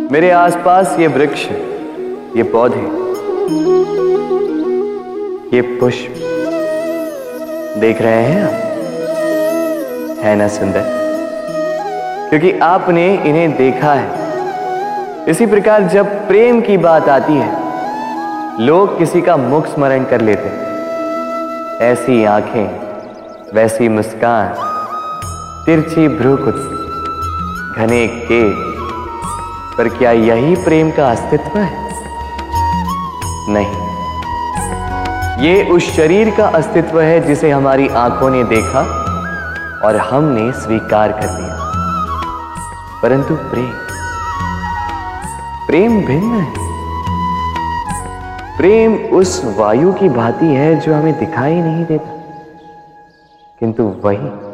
मेरे आसपास ये वृक्ष, ये पौधे, ये पुष्प देख रहे हैं आप? है ना सुंदर? क्योंकि आपने इन्हें देखा है। इसी प्रकार जब प्रेम की बात आती है, लोग किसी का मुख स्मरण कर लेते हैं। ऐसी आंखें, वैसी मुस्कान, तिरछी भ्रूकुटी, घने केश, पर क्या यही प्रेम का अस्तित्व है? नहीं, ये उस शरीर का अस्तित्व है जिसे हमारी आंखों ने देखा और हमने स्वीकार कर लिया। परंतु प्रेम भिन्न है। प्रेम उस वायु की भांति है जो हमें दिखाई नहीं देता, किंतु वही